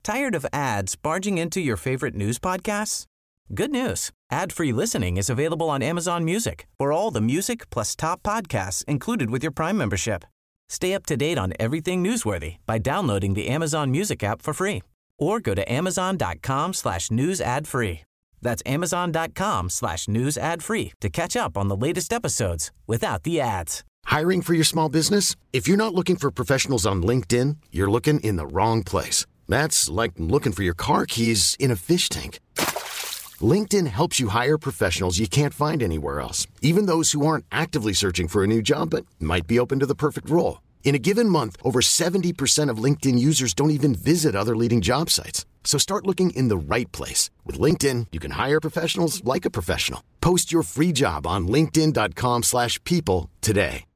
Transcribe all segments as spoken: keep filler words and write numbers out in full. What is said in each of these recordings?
Tired of ads barging into your favorite news podcasts? Good news. Ad-free listening is available on Amazon Music for all the music plus top podcasts included with your Prime membership. Stay up to date on everything newsworthy by downloading the Amazon Music app for free or go to amazon.com slash news ad free. That's amazon.com slash news ad free to catch up on the latest episodes without the ads. Hiring for your small business? If you're not looking for professionals on LinkedIn, you're looking in the wrong place. That's like looking for your car keys in a fish tank. LinkedIn helps you hire professionals you can't find anywhere else, even those who aren't actively searching for a new job but might be open to the perfect role. In a given month, over seventy percent of LinkedIn users don't even visit other leading job sites. So start looking in the right place. With LinkedIn, you can hire professionals like a professional. Post your free job on linkedin.com slash people today.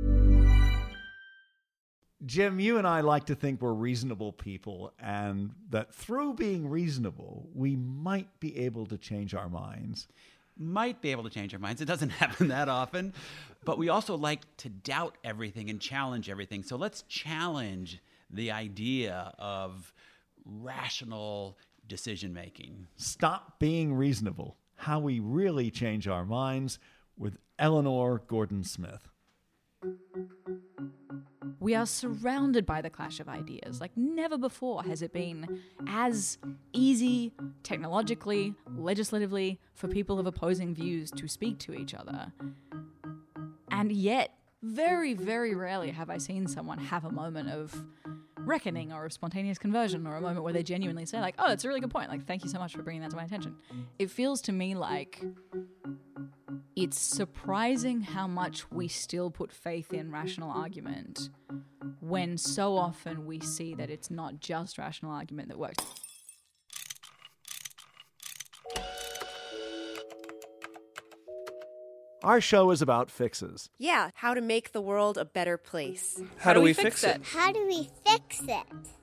Jim, you and I like to think we're reasonable people, and that through being reasonable, we might be able to change our minds. Might be able to change our minds. It doesn't happen that often. But we also like to doubt everything and challenge everything. So let's challenge the idea of rational decision-making. Stop being reasonable. How we really change our minds with Eleanor Gordon Smith. We are surrounded by the clash of ideas. Like never before has it been as easy technologically, legislatively, for people of opposing views to speak to each other. And yet, very, very rarely have I seen someone have a moment of reckoning or of spontaneous conversion, or a moment where they genuinely say like, oh, that's a really good point. Like, thank you so much for bringing that to my attention. It feels to me like it's surprising how much we still put faith in rational argument when so often we see that it's not just rational argument that works. Our show is about fixes. Yeah, how to make the world a better place. How, how do we fix it? it? How do we fix it?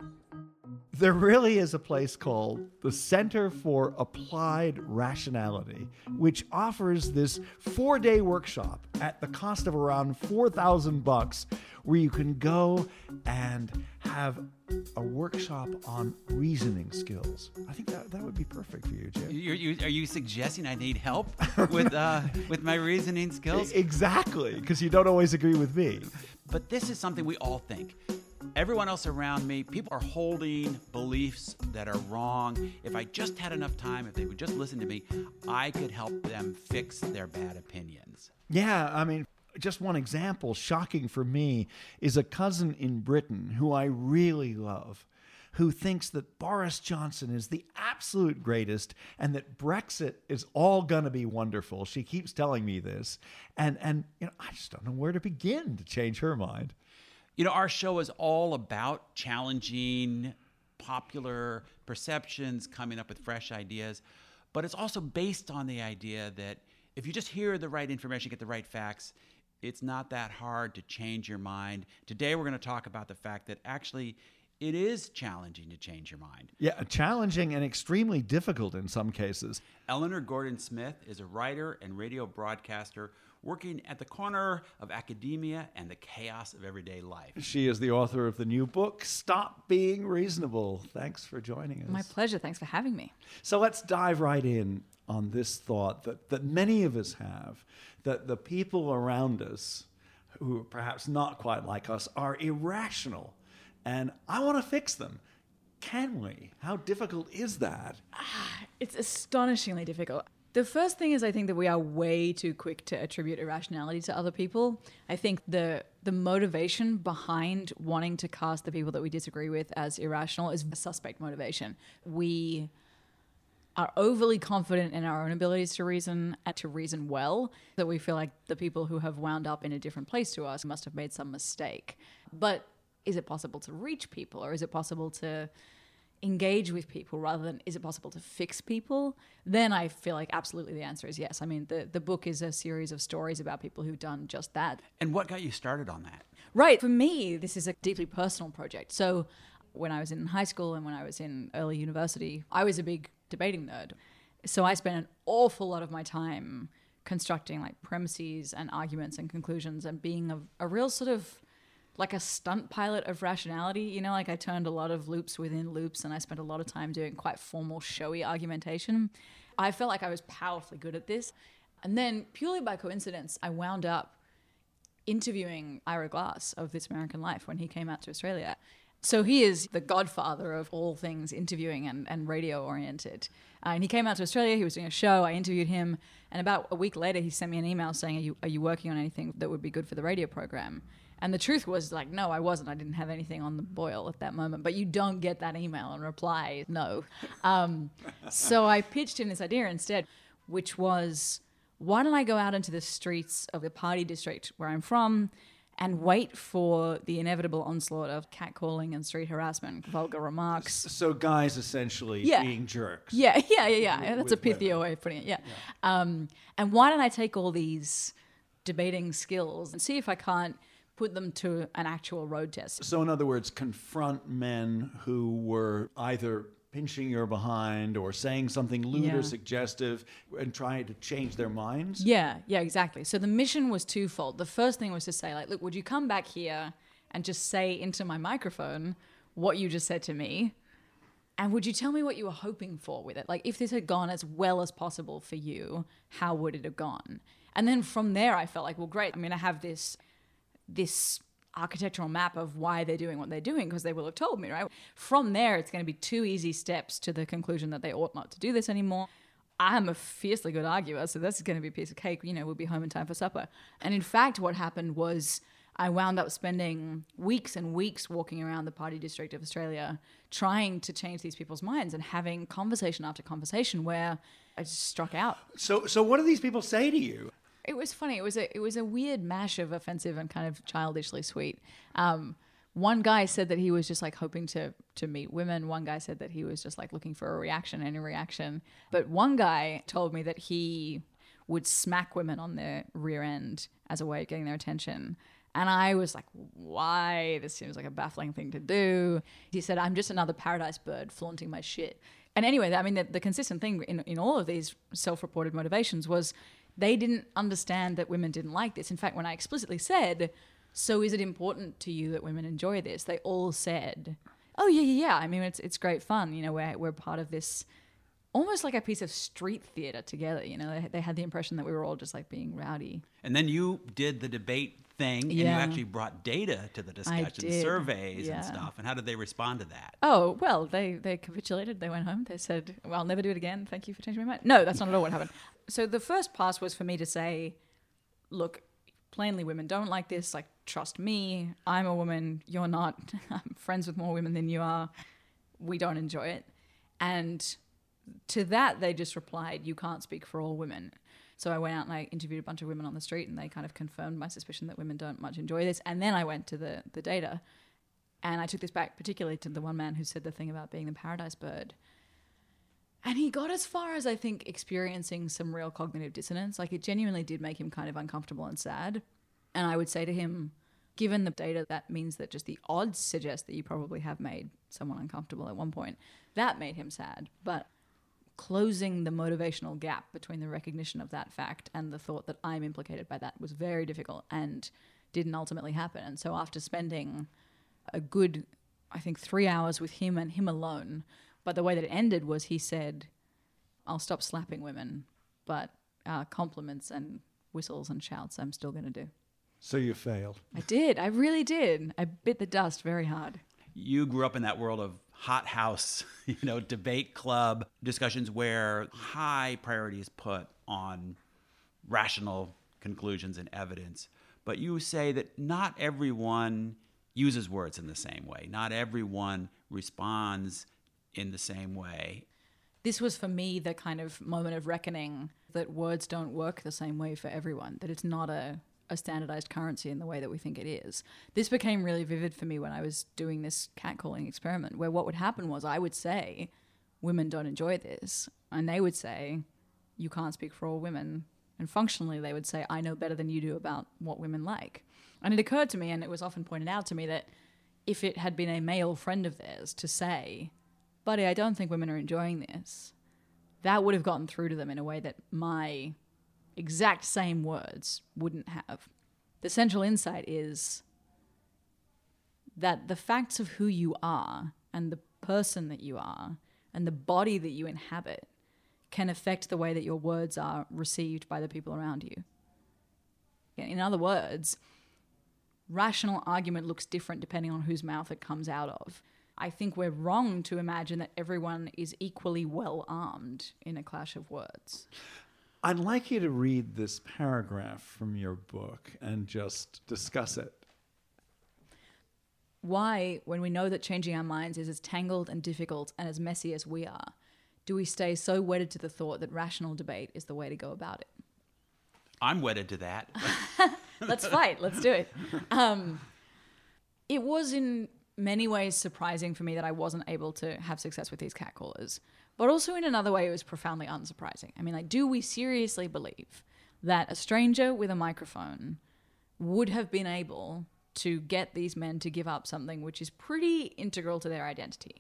There really is a place called the Center for Applied Rationality, which offers this four-day workshop at the cost of around four thousand bucks, where you can go and have a workshop on reasoning skills. I think that, that would be perfect for you, Jim. You, you, are you suggesting I need help with uh, with my reasoning skills? Exactly, because you don't always agree with me. But this is something we all think. Everyone else around me, people are holding beliefs that are wrong. If I just had enough time, if they would just listen to me, I could help them fix their bad opinions. Yeah, I mean, just one example, shocking for me, is a cousin in Britain who I really love, who thinks that Boris Johnson is the absolute greatest and that Brexit is all going to be wonderful. She keeps telling me this. And, and you know, I just don't know where to begin to change her mind. You know, our show is all about challenging popular perceptions, coming up with fresh ideas, but it's also based on the idea that if you just hear the right information, get the right facts, it's not that hard to change your mind. Today, we're going to talk about the fact that actually it is challenging to change your mind. Yeah, challenging and extremely difficult in some cases. Eleanor Gordon Smith is a writer and radio broadcaster working at the corner of academia and the chaos of everyday life. She is the author of the new book, Stop Being Reasonable. Thanks for joining us. My pleasure. Thanks for having me. So let's dive right in on this thought that, that many of us have, that the people around us, who are perhaps not quite like us, are irrational. And I want to fix them. Can we? How difficult is that? It's astonishingly difficult. The first thing is I think that we are way too quick to attribute irrationality to other people. I think the the motivation behind wanting to cast the people that we disagree with as irrational is a suspect motivation. We are overly confident in our own abilities to reason and to reason well, that we feel like the people who have wound up in a different place to us must have made some mistake. But is it possible to reach people, or is it possible to engage with people rather than is it possible to fix people? Then I feel like absolutely the answer is yes. I mean, the, the book is a series of stories about people who've done just that. And what got you started on that? Right. For me, this is a deeply personal project. So when I was in high school and when I was in early university, I was a big debating nerd. So I spent an awful lot of my time constructing like premises and arguments and conclusions and being a, a real sort of like a stunt pilot of rationality. You know, like I turned a lot of loops within loops and I spent a lot of time doing quite formal, showy argumentation. I felt like I was powerfully good at this. And then purely by coincidence, I wound up interviewing Ira Glass of This American Life when he came out to Australia. So he is the godfather of all things interviewing and, and radio oriented. Uh, and he came out to Australia, he was doing a show, I interviewed him, and about a week later he sent me an email saying, are you, are you working on anything that would be good for the radio program? And the truth was, like, no, I wasn't. I didn't have anything on the boil at that moment. But you don't get that email and reply, no. Um, so I pitched him this idea instead, which was, why don't I go out into the streets of the party district where I'm from and wait for the inevitable onslaught of catcalling and street harassment, vulgar remarks. So guys essentially Yeah. being jerks. Yeah, yeah, yeah, yeah. With- That's a with pithier way of putting it, yeah. yeah. Um, and why don't I take all these debating skills and see if I can't put them to an actual road test. So in other words, confront men who were either pinching your behind or saying something lewd Yeah. or suggestive and trying to change their minds? Yeah, yeah, exactly. So the mission was twofold. The first thing was to say, like, look, would you come back here and just say into my microphone what you just said to me? And would you tell me what you were hoping for with it? Like, if this had gone as well as possible for you, how would it have gone? And then from there, I felt like, well, great, I'm going to have this, this architectural map of why they're doing what they're doing, because they will have told me, right? From there, it's going to be two easy steps to the conclusion that they ought not to do this anymore. I'm a fiercely good arguer, so this is going to be a piece of cake. You know, we'll be home in time for supper. And in fact, what happened was I wound up spending weeks and weeks walking around the party district of Australia trying to change these people's minds and having conversation after conversation where I just struck out. So, so what do these people say to you? It was funny. It was a it was a weird mash of offensive and kind of childishly sweet. Um, one guy said that he was just like hoping to to meet women. One guy said that he was just like looking for a reaction, any reaction. But one guy told me that he would smack women on their rear end as a way of getting their attention. And I was like, why? This seems like a baffling thing to do. He said, I'm just another paradise bird flaunting my shit. And anyway, I mean, the, the consistent thing in, in all of these self-reported motivations was they didn't understand that women didn't like this. In fact, when I explicitly said, so is it important to you that women enjoy this? They all said, oh, yeah, yeah, yeah. I mean, it's it's great fun. You know, we're, we're part of this almost like a piece of street theater together. You know, they, they had the impression that we were all just like being rowdy. And then you did the debate thing and Yeah. you actually brought data to the discussion, did. surveys Yeah. and stuff. And how did they respond to that? Oh, well, they, they capitulated. They went home. They said, well, I'll never do it again. Thank you for changing my mind. No, that's not at all what happened. So the first pass was for me to say, look, plainly women don't like this. Like, trust me. I'm a woman. You're not. I'm friends with more women than you are. We don't enjoy it. And to that, they just replied, you can't speak for all women. So I went out and I interviewed a bunch of women on the street and they kind of confirmed my suspicion that women don't much enjoy this. And then I went to the, the data and I took this back particularly to the one man who said the thing about being the paradise bird. And he got as far as, I think, experiencing some real cognitive dissonance. Like, it genuinely did make him kind of uncomfortable and sad. And I would say to him, given the data, that means that just the odds suggest that you probably have made someone uncomfortable at one point. That made him sad. But closing the motivational gap between the recognition of that fact and the thought that I'm implicated by that was very difficult and didn't ultimately happen. And so after spending a good, I think, three hours with him and him alone, but the way that it ended was he said, I'll stop slapping women, but uh, compliments and whistles and shouts I'm still going to do. So you failed. I did. I really did. I bit the dust very hard. You grew up in that world of hot house, you know, debate club discussions where high priority is put on rational conclusions and evidence. But you say that not everyone uses words in the same way. Not everyone responds in the same way. This was for me the kind of moment of reckoning that words don't work the same way for everyone, that it's not a, a standardized currency in the way that we think it is. This became really vivid for me when I was doing this catcalling experiment, where what would happen was I would say, women don't enjoy this, and they would say, you can't speak for all women. And functionally they would say, I know better than you do about what women like. And it occurred to me, and it was often pointed out to me, that if it had been a male friend of theirs to say, buddy, I don't think women are enjoying this, that would have gotten through to them in a way that my exact same words wouldn't have. The central insight is that the facts of who you are and the person that you are and the body that you inhabit can affect the way that your words are received by the people around you. In other words, rational argument looks different depending on whose mouth it comes out of. I think we're wrong to imagine that everyone is equally well armed in a clash of words. I'd like you to read this paragraph from your book and just discuss it. Why, when we know that changing our minds is as tangled and difficult and as messy as we are, do we stay so wedded to the thought that rational debate is the way to go about it? I'm wedded to that. Let's fight. Let's do it. Um, it was in many ways surprising for me that I wasn't able to have success with these catcallers. But also in another way, it was profoundly unsurprising. I mean, like, do we seriously believe that a stranger with a microphone would have been able to get these men to give up something which is pretty integral to their identity?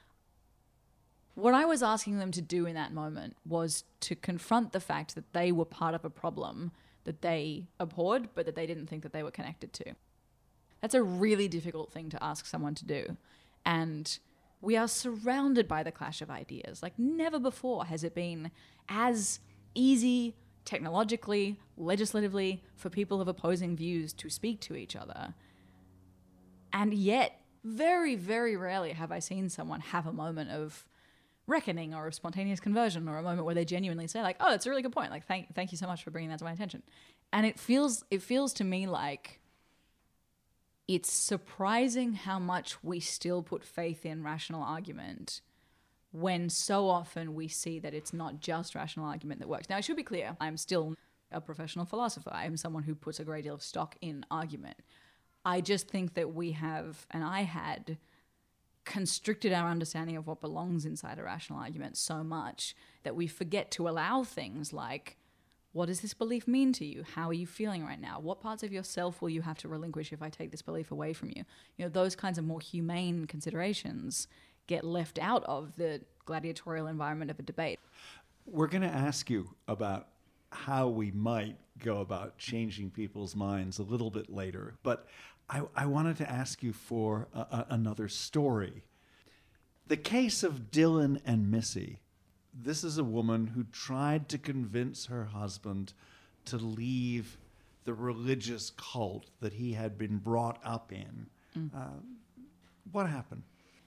What I was asking them to do in that moment was to confront the fact that they were part of a problem that they abhorred, but that they didn't think that they were connected to. That's a really difficult thing to ask someone to do. And we are surrounded by the clash of ideas. Like never before has it been as easy technologically, legislatively, for people of opposing views to speak to each other. And yet, very, very rarely have I seen someone have a moment of reckoning or of spontaneous conversion, or a moment where they genuinely say like, oh, that's a really good point. Like, thank, thank you so much for bringing that to my attention. And it feels, it feels to me like it's surprising how much we still put faith in rational argument when so often we see that it's not just rational argument that works. Now, I should be clear, I'm still a professional philosopher. I am someone who puts a great deal of stock in argument. I just think that we have, and I had, constricted our understanding of what belongs inside a rational argument so much that we forget to allow things like, what does this belief mean to you? How are you feeling right now? What parts of yourself will you have to relinquish if I take this belief away from you? You know, those kinds of more humane considerations get left out of the gladiatorial environment of a debate. We're going to ask you about how we might go about changing people's minds a little bit later, but I, I wanted to ask you for a, a, another story. The case of Dylan and Missy. This is a woman who tried to convince her husband to leave the religious cult that he had been brought up in. Mm. Uh, what happened?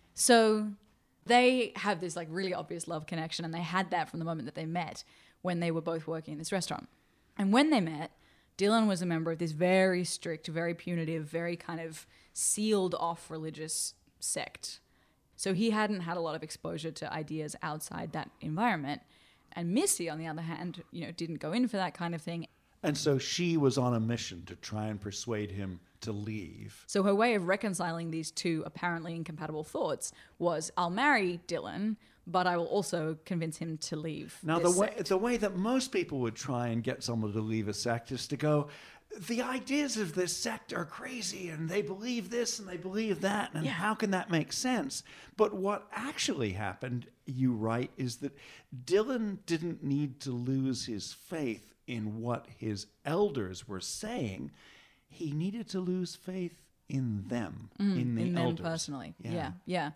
So they have this like really obvious love connection, and they had that from the moment that they met when they were both working in this restaurant. And when they met, Dylan was a member of this very strict, very punitive, very kind of sealed off religious sect. So he hadn't had a lot of exposure to ideas outside that environment. And Missy, on the other hand, you know, didn't go in for that kind of thing. And so she was on a mission to try and persuade him to leave. So her way of reconciling these two apparently incompatible thoughts was, I'll marry Dylan, but I will also convince him to leave. Now, this the way, sect. the way that most people would try and get someone to leave a sect is to go, the ideas of this sect are crazy, and they believe this and they believe that, and yeah. how can that make sense? But what actually happened, you write, is that Dylan didn't need to lose his faith in what his elders were saying. He needed to lose faith in them, mm, in the in elders. them personally. Yeah. yeah, yeah.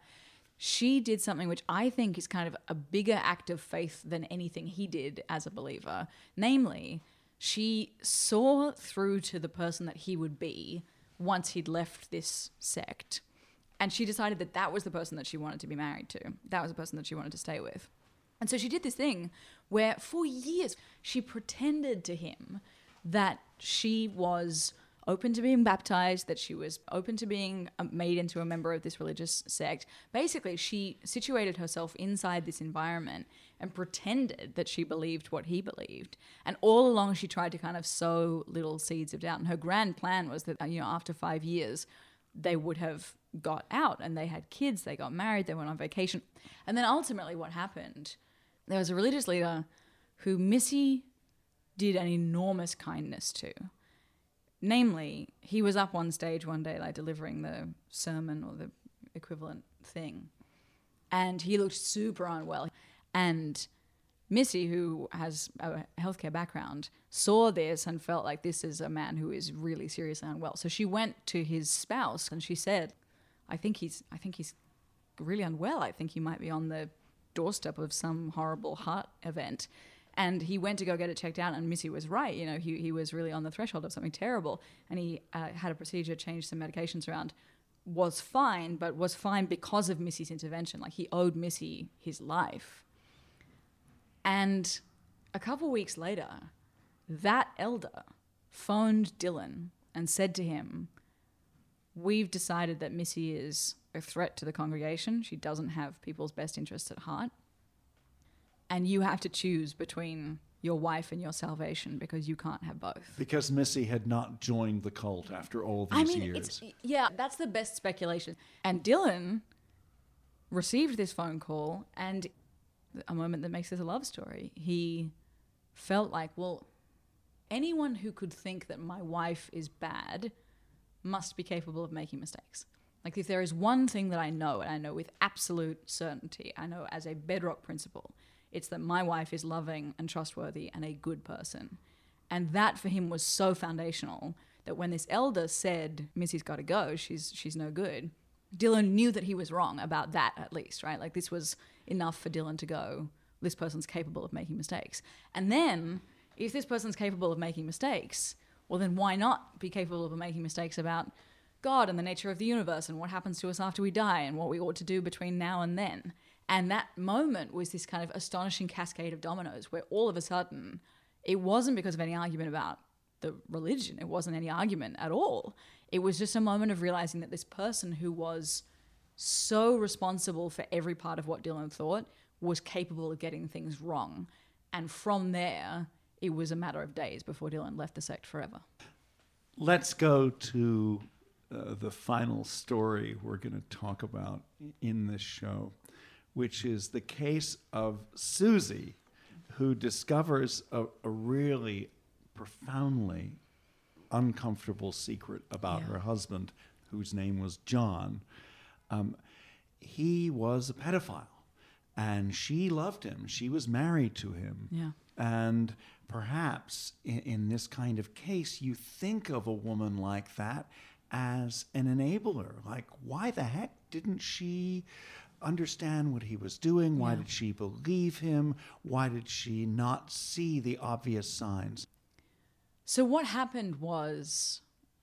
She did something which I think is kind of a bigger act of faith than anything he did as a believer. Namely, she saw through to the person that he would be once he'd left this sect. And she decided that that was the person that she wanted to be married to. That was the person that she wanted to stay with. And so she did this thing where for years she pretended to him that she was open to being baptized, that she was open to being made into a member of this religious sect. Basically, she situated herself inside this environment and pretended that she believed what he believed. And all along, she tried to kind of sow little seeds of doubt. And her grand plan was that, you know, after five years, they would have got out and they had kids, they got married, they went on vacation. And then ultimately what happened, there was a religious leader who Missy did an enormous kindness to. Namely, he was up on stage one day, like delivering the sermon or the equivalent thing, and he looked super unwell. And Missy, who has a healthcare background, saw this and felt like this is a man who is really seriously unwell. So she went to his spouse and she said, I think he's, I think he's really unwell. I think he might be on the doorstep of some horrible heart event. And he went to go get it checked out, and Missy was right. You know, he he was really on the threshold of something terrible, and he uh, had a procedure, changed some medications around, was fine, but was fine because of Missy's intervention. Like, he owed Missy his life. And a couple weeks later, that elder phoned Dylan and said to him, "We've decided that Missy is a threat to the congregation. She doesn't have people's best interests at heart. And you have to choose between your wife and your salvation, because you can't have both." Because Missy had not joined the cult after all these I mean, years. it's, yeah, that's the best speculation. And Dylan received this phone call, and a moment that makes this a love story. He felt like, well, anyone who could think that my wife is bad must be capable of making mistakes. Like, if there is one thing that I know, and I know with absolute certainty, I know as a bedrock principle, it's that my wife is loving and trustworthy and a good person. And that for him was so foundational that when this elder said, "Missy's got to go, she's she's no good," Dylan knew that he was wrong about that, at least, right? Like, this was enough for Dylan to go, this person's capable of making mistakes. And then, if this person's capable of making mistakes, well, then why not be capable of making mistakes about God and the nature of the universe and what happens to us after we die and what we ought to do between now and then? And that moment was this kind of astonishing cascade of dominoes where all of a sudden, it wasn't because of any argument about the religion. It wasn't any argument at all. It was just a moment of realizing that this person who was so responsible for every part of what Dylan thought was capable of getting things wrong. And from there, it was a matter of days before Dylan left the sect forever. Let's go to uh, the final story we're going to talk about in this show, which is the case of Susie, who discovers a, a really profoundly uncomfortable secret about Yeah. her husband, whose name was John. Um, he was a pedophile, and she loved him. She was married to him. Yeah. And perhaps in, in this kind of case, you think of a woman like that as an enabler. Like, why the heck didn't she understand what he was doing? Why Yeah. did she believe him? Why did she not see the obvious signs? So what happened was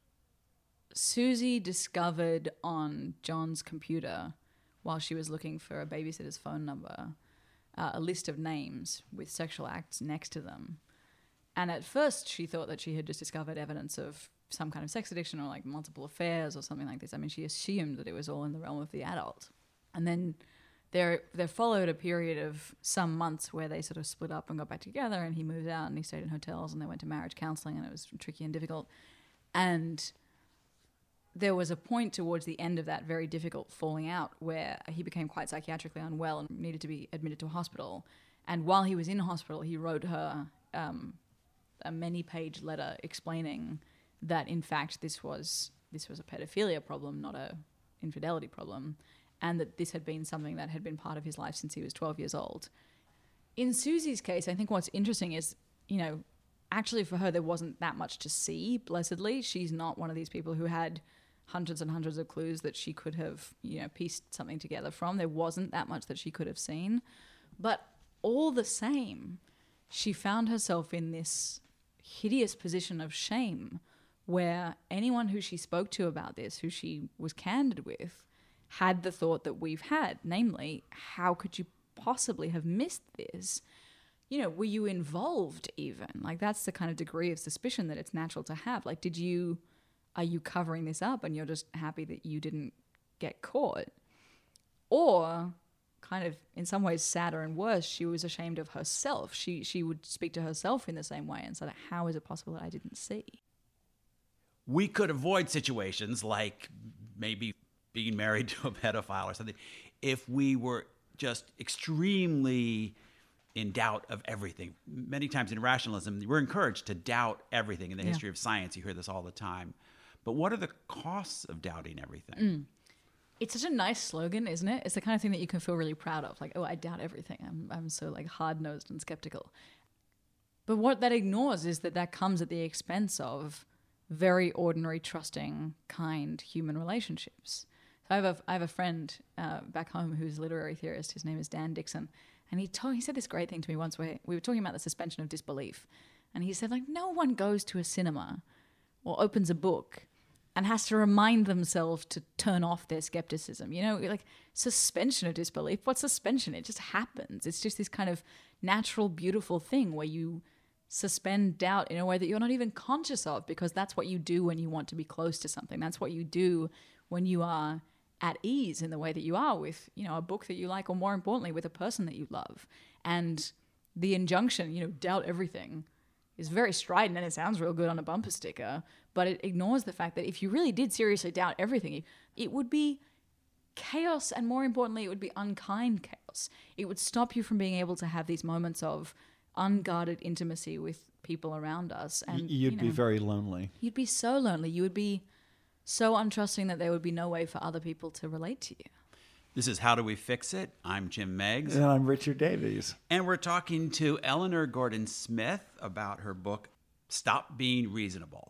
Susie discovered on John's computer, while she was looking for a babysitter's phone number, uh, a list of names with sexual acts next to them. And at first she thought that she had just discovered evidence of some kind of sex addiction or like multiple affairs or something like this. I mean, she assumed that it was all in the realm of the adult. And then there there followed a period of some months where they sort of split up and got back together, and he moved out and he stayed in hotels, and they went to marriage counseling, and it was tricky and difficult. And there was a point towards the end of that very difficult falling out where he became quite psychiatrically unwell and needed to be admitted to a hospital. And while he was in hospital, he wrote her um, a many-page letter explaining that, in fact, this was this was a pedophilia problem, not a infidelity problem, and that this had been something that had been part of his life since he was twelve years old. In Susie's case, I think what's interesting is, you know, actually for her there wasn't that much to see, blessedly. She's not one of these people who had hundreds and hundreds of clues that she could have, you know, pieced something together from. There wasn't that much that she could have seen. But all the same, she found herself in this hideous position of shame where anyone who she spoke to about this, who she was candid with, had the thought that we've had, namely, how could you possibly have missed this? You know, were you involved even? Like, that's the kind of degree of suspicion that it's natural to have. Like, did you, are you covering this up and you're just happy that you didn't get caught? Or, kind of in some ways sadder and worse, she was ashamed of herself. She she would speak to herself in the same way and say, how is it possible that I didn't see? We could avoid situations like maybe being married to a pedophile or something if we were just extremely in doubt of everything. Many times in rationalism, we're encouraged to doubt everything. In the Yeah. history of science, you hear this all the time. But what are the costs of doubting everything? Mm. It's such a nice slogan, isn't it? It's the kind of thing that you can feel really proud of. Like, oh, I doubt everything. I'm I'm so like hard-nosed and skeptical. But what that ignores is that that comes at the expense of very ordinary, trusting, kind human relationships. So I have a, I have a friend uh, back home who's a literary theorist. His name is Dan Dixon. And he told, he said this great thing to me once where we were talking about the suspension of disbelief. And he said, like, no one goes to a cinema or opens a book and has to remind themselves to turn off their skepticism. You know, like suspension of disbelief. What's suspension? It just happens. It's just this kind of natural, beautiful thing where you suspend doubt in a way that you're not even conscious of, because that's what you do when you want to be close to something. That's what you do when you are at ease in the way that you are with, you know, a book that you like, or more importantly, with a person that you love. And the injunction, you know, doubt everything, is very strident and it sounds real good on a bumper sticker, but it ignores the fact that if you really did seriously doubt everything, it would be chaos, and more importantly, it would be unkind chaos. It would stop you from being able to have these moments of unguarded intimacy with people around us. And You'd you know, be very lonely. You'd be so lonely. You would be so untrusting that there would be no way for other people to relate to you. This is How Do We Fix It? I'm Jim Meggs. And I'm Richard Davies. And we're talking to Eleanor Gordon Smith about her book, Stop Being Reasonable.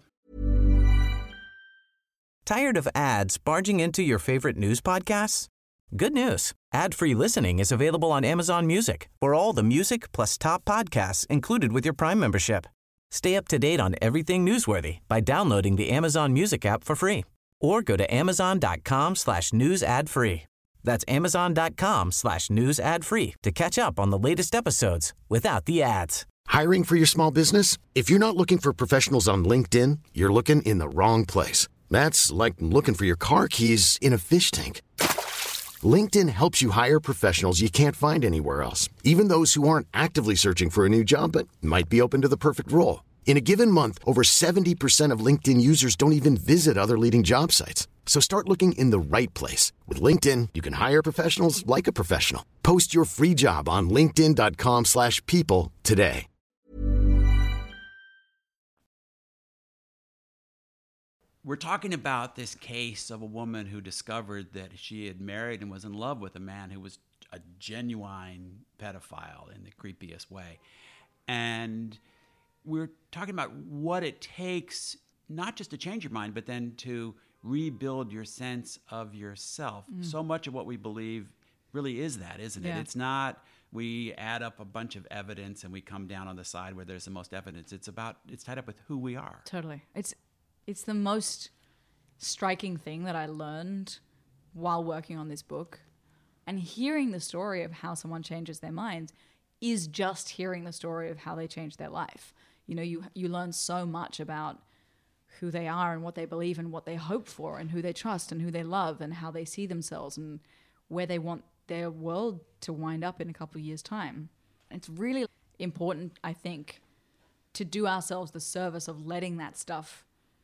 Tired of ads barging into your favorite news podcasts? Good news. Ad-free listening is available on Amazon Music for all the music plus top podcasts included with your Prime membership. Stay up to date on everything newsworthy by downloading the Amazon Music app for free, or go to amazon.com slash news ad free. That's amazon.com slash news ad free to catch up on the latest episodes without the ads. Hiring for your small business? If you're not looking for professionals on LinkedIn, you're looking in the wrong place. That's like looking for your car keys in a fish tank. LinkedIn helps you hire professionals you can't find anywhere else, even those who aren't actively searching for a new job but might be open to the perfect role. In a given month, over seventy percent of LinkedIn users don't even visit other leading job sites. So start looking in the right place. With LinkedIn, you can hire professionals like a professional. Post your free job on linkedin.com slash people today. We're talking about this case of a woman who discovered that she had married and was in love with a man who was a genuine pedophile in the creepiest way. And we're talking about what it takes, not just to change your mind, but then to rebuild your sense of yourself. Mm. So much of what we believe really is that, isn't it? Yeah. It's not we add up a bunch of evidence and we come down on the side where there's the most evidence. It's about, it's tied up with who we are. Totally. It's It's the most striking thing that I learned while working on this book. And hearing the story of how someone changes their mind is just hearing the story of how they change their life. You know, you you learn so much about who they are and what they believe and what they hope for and who they trust and who they love and how they see themselves and where they want their world to wind up in a couple of years' time. It's really important, I think, to do ourselves the service of letting that stuff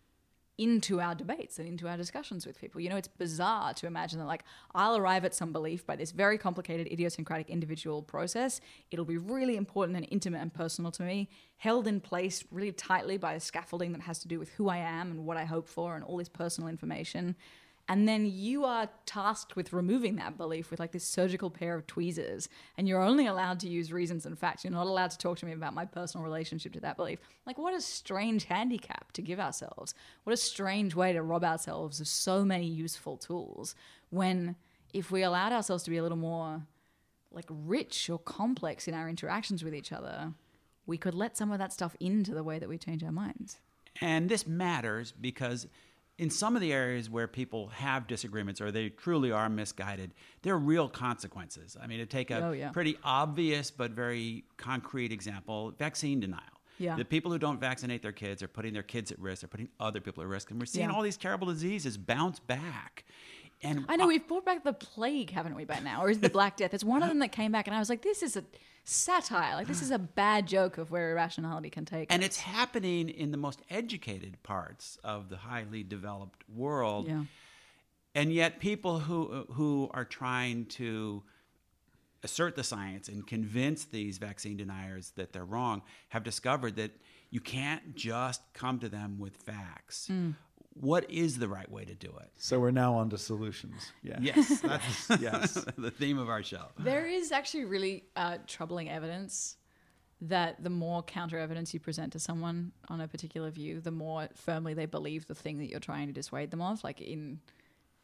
into our debates and into our discussions with people. You know, it's bizarre to imagine that, like, I'll arrive at some belief by this very complicated, idiosyncratic individual process. It'll be really important and intimate and personal to me, held in place really tightly by a scaffolding that has to do with who I am and what I hope for and all this personal information. And then you are tasked with removing that belief with like this surgical pair of tweezers, and you're only allowed to use reasons and facts. You're not allowed to talk to me about my personal relationship to that belief. Like, what a strange handicap to give ourselves. What a strange way to rob ourselves of so many useful tools, when if we allowed ourselves to be a little more like rich or complex in our interactions with each other, we could let some of that stuff into the way that we change our minds. And this matters because in some of the areas where people have disagreements or they truly are misguided, there are real consequences. I mean, to take a oh, yeah. pretty obvious but very concrete example, vaccine denial. Yeah. The people who don't vaccinate their kids are putting their kids at risk. They're putting other people at risk. And we're seeing Yeah. all these terrible diseases bounce back. And I know, we've brought back the plague, haven't we, by now? Or is it the Black Death? It's one of them that came back, and I was like, this is a satire. Like, this is a bad joke of where irrationality can take And us. it's happening in the most educated parts of the highly developed world. Yeah. And yet people who who are trying to assert the science and convince these vaccine deniers that they're wrong have discovered that you can't just come to them with facts. Mm. What is the right way to do it? So we're now on to solutions. Yeah. Yes, that's Yes. the theme of our show. There is actually really uh, troubling evidence that the more counter evidence you present to someone on a particular view, the more firmly they believe the thing that you're trying to dissuade them of. Like in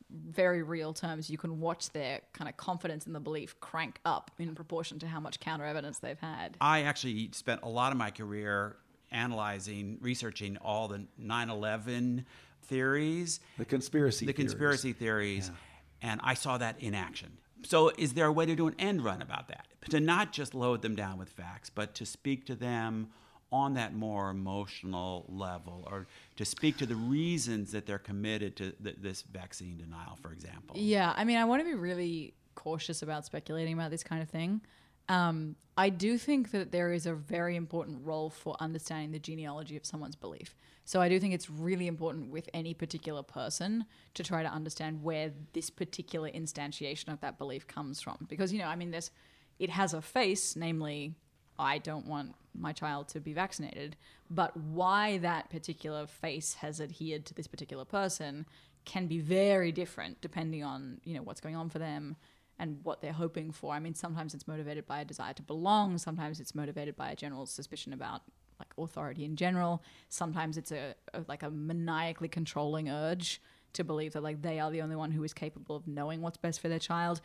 very real terms, you can watch their kind of confidence in the belief crank up in proportion to how much counter evidence they've had. I actually spent a lot of my career analyzing, researching all the nine eleven theories. The conspiracy The theories. conspiracy theories. Yeah. And I saw that in action. So is there a way to do an end run about that? To not just load them down with facts, but to speak to them on that more emotional level, or to speak to the reasons that they're committed to th- this vaccine denial, for example? Yeah, I mean, I want to be really cautious about speculating about this kind of thing. Um, I do think that there is a very important role for understanding the genealogy of someone's belief. So I do think it's really important with any particular person to try to understand where this particular instantiation of that belief comes from. Because, you know, I mean, there's, it has a face, namely, I don't want my child to be vaccinated. But why that particular face has adhered to this particular person can be very different depending on, you know, what's going on for them and what they're hoping for. I mean, sometimes it's motivated by a desire to belong. Sometimes it's motivated by a general suspicion about like authority in general. Sometimes it's a, a like a maniacally controlling urge to believe that like they are the only one who is capable of knowing what's best for their child.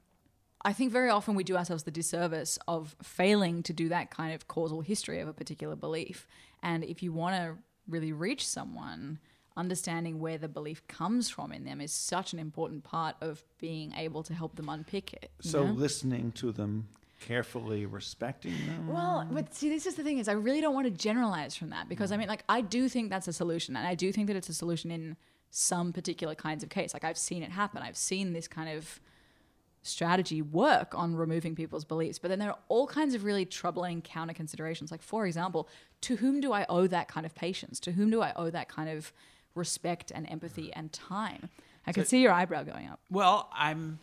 I think very often we do ourselves the disservice of failing to do that kind of causal history of a particular belief. And if you want to really reach someone, understanding where the belief comes from in them is such an important part of being able to help them unpick it. So know? listening to them carefully, respecting them. Well, but see, this is the thing is I really don't want to generalize from that because, I mean, like, I do think that's a solution. And I do think that it's a solution in some particular kinds of case. Like, I've seen it happen. I've seen this kind of strategy work on removing people's beliefs. But then there are all kinds of really troubling counter considerations. Like, for example, to whom do I owe that kind of patience? To whom do I owe that kind of respect and empathy and time? I can see your eyebrow going up. Well, I'm...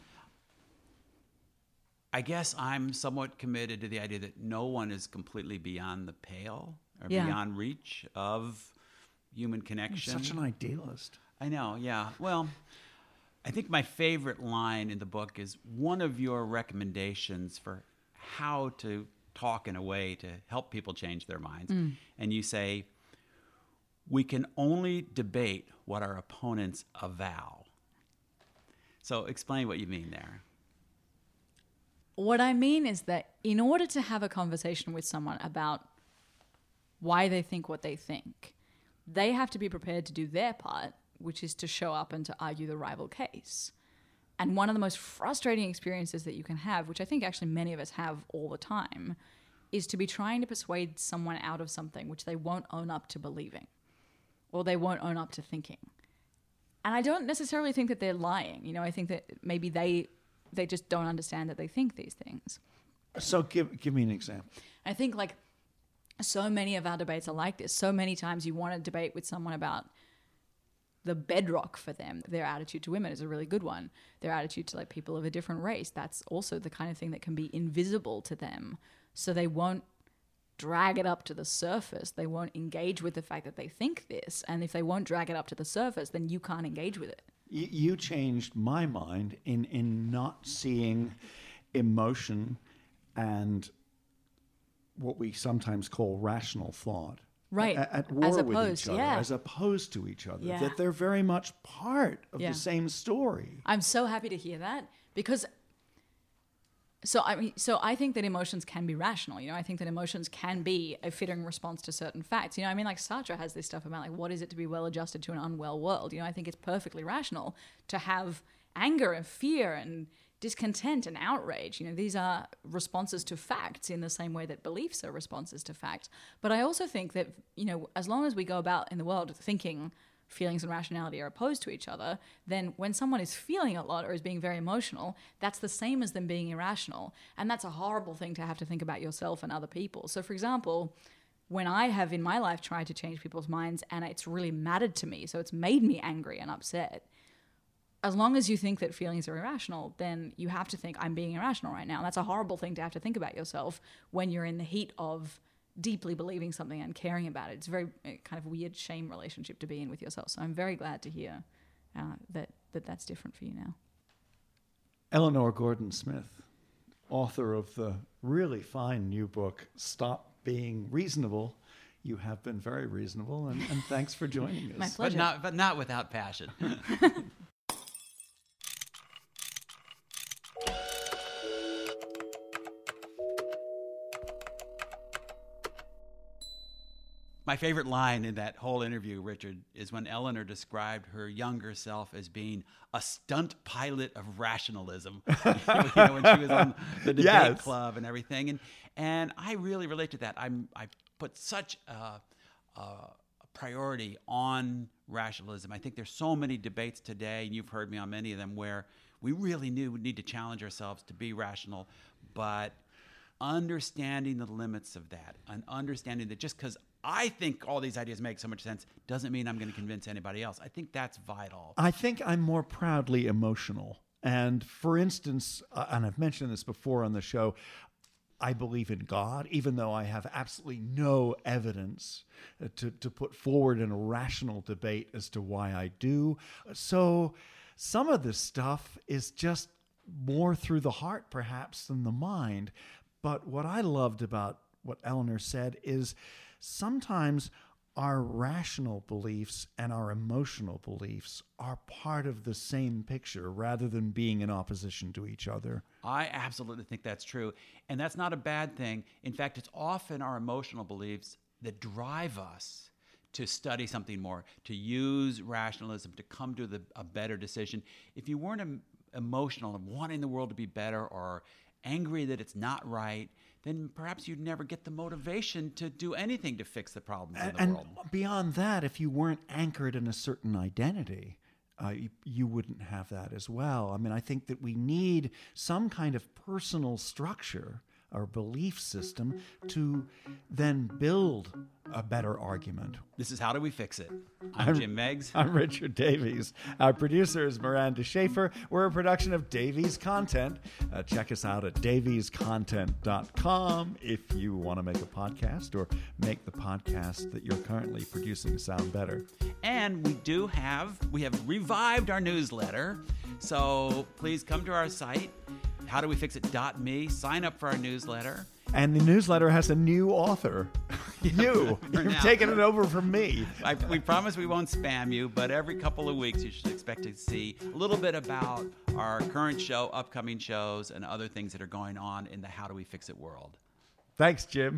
I guess I'm somewhat committed to the idea that no one is completely beyond the pale or Yeah. beyond reach of human connection. You're such an idealist. I know, yeah. Well, I think my favorite line in the book is one of your recommendations for how to talk in a way to help people change their minds. Mm. And you say, we can only debate what our opponents avow. So explain what you mean there. What I mean is that in order to have a conversation with someone about why they think what they think, they have to be prepared to do their part, which is to show up and to argue the rival case. And one of the most frustrating experiences that you can have, which I think actually many of us have all the time, is to be trying to persuade someone out of something which they won't own up to believing, or they won't own up to thinking. And I don't necessarily think that they're lying. You know, I think that maybe they... they just don't understand that they think these things. So give give me an example. I think like so many of our debates are like this. So many times you want to debate with someone about the bedrock for them. Their attitude to women is a really good one. Their attitude to like people of a different race, that's also the kind of thing that can be invisible to them. So they won't drag it up to the surface. They won't engage with the fact that they think this. And if they won't drag it up to the surface, then you can't engage with it. You changed my mind in, in not seeing emotion and what we sometimes call rational thought right. at, at war as with opposed, each other, yeah. as opposed to each other, Yeah. that they're very much part of Yeah. the same story. I'm so happy to hear that because so I mean so I think that emotions can be rational. You know, I think that emotions can be a fitting response to certain facts. You know, I mean, like Sartre has this stuff about like what is it to be well adjusted to an unwell world. You know, I think it's perfectly rational to have anger and fear and discontent and outrage. You know, these are responses to facts in the same way that beliefs are responses to facts. But I also think that, you know, as long as we go about in the world thinking feelings and rationality are opposed to each other, then when someone is feeling a lot or is being very emotional, that's the same as them being irrational. And that's a horrible thing to have to think about yourself and other people. So for example, when I have in my life tried to change people's minds and it's really mattered to me, so it's made me angry and upset, as long as you think that feelings are irrational, then you have to think I'm being irrational right now. And that's a horrible thing to have to think about yourself when you're in the heat of deeply believing something and caring about it. It's a very uh, kind of weird shame relationship to be in with yourself. So I'm very glad to hear uh, that, that that's different for you now. Eleanor Gordon Smith, author of the really fine new book, Stop Being Reasonable. You have been very reasonable, and, and thanks for joining us. My pleasure. But not, but not without passion. My favorite line in that whole interview, Richard, is when Eleanor described her younger self as being a stunt pilot of rationalism. you know, when she was on the debate Yes. club and everything. And and I really relate to that. I'm I put such a, a priority on rationalism. I think there's so many debates today, and you've heard me on many of them, where we really knew, need to challenge ourselves to be rational, but understanding the limits of that and understanding that just because I think all these ideas make so much sense doesn't mean I'm going to convince anybody else. I think that's vital. I think I'm more proudly emotional. And for instance, uh, and I've mentioned this before on the show, I believe in God, even though I have absolutely no evidence uh, to, to put forward in a rational debate as to why I do. So some of this stuff is just more through the heart, perhaps, than the mind. But what I loved about what Eleanor said is sometimes our rational beliefs and our emotional beliefs are part of the same picture rather than being in opposition to each other. I absolutely think that's true. And that's not a bad thing. In fact, it's often our emotional beliefs that drive us to study something more, to use rationalism, to come to the, a better decision. If you weren't em- emotional and wanting the world to be better or angry that it's not right, then perhaps you'd never get the motivation to do anything to fix the problems And, in the and world. beyond that, if you weren't anchored in a certain identity, uh, you, you wouldn't have that as well. I mean, I think that we need some kind of personal structure or belief system to then build a better argument. This is How Do We Fix It? I'm Jim Meigs. I'm Richard Davies. Our producer is Miranda Schaefer. We're a production of Davies Content. Uh, check us out at davies content dot com if you want to make a podcast or make the podcast that you're currently producing sound better. And we do have, we have revived our newsletter. So please come to our site, how do we fix it dot me, sign up for our newsletter. And the newsletter has a new author. You. For You've now. taken it over from me. I, we promise we won't spam you, but every couple of weeks you should expect to see a little bit about our current show, upcoming shows, and other things that are going on in the How Do We Fix It world. Thanks, Jim.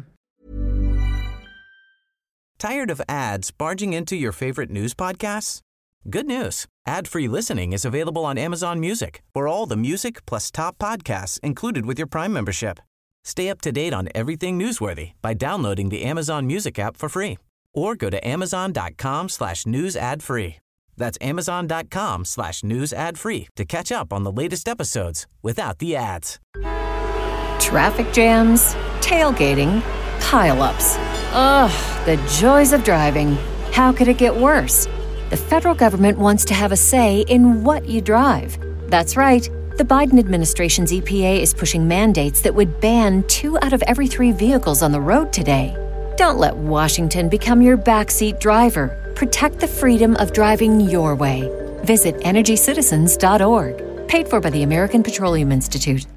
Tired of ads barging into your favorite news podcasts? Good news. Ad-free listening is available on Amazon Music for all the music plus top podcasts included with your Prime membership. Stay up to date on everything newsworthy by downloading the Amazon Music app for free or go to amazon.com slash news ad free. That's amazon.com slash news ad free to catch up on the latest episodes without the ads. Traffic jams, tailgating, pile-ups. Ugh, the joys of driving. How could it get worse? The federal government wants to have a say in what you drive. That's right. The Biden administration's E P A is pushing mandates that would ban two out of every three vehicles on the road today. Don't let Washington become your backseat driver. Protect the freedom of driving your way. Visit energy citizens dot org. Paid for by the American Petroleum Institute.